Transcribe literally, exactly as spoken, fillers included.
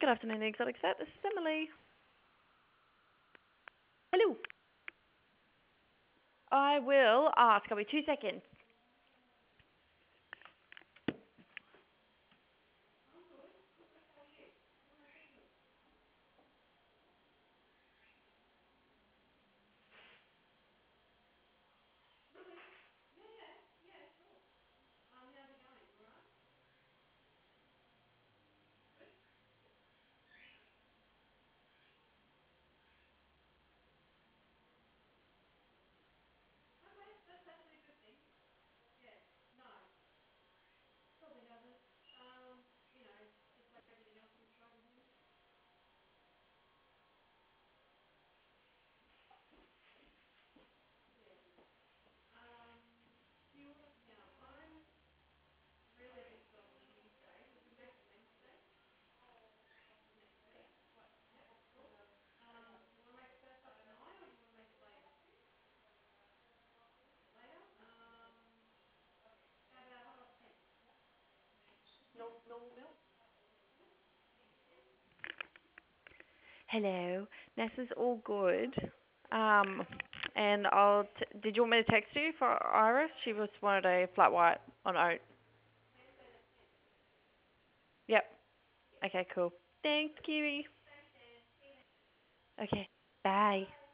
Good afternoon, Exotic Set. This is Emily. Hello. I will ask. I'll be two seconds. Hello. Nessa's all good. Um, and I'll. T- did you want me to text you for Iris? She just wanted a flat white on oat. Yep. Okay. Cool. Thanks, Kiwi. Okay. Bye.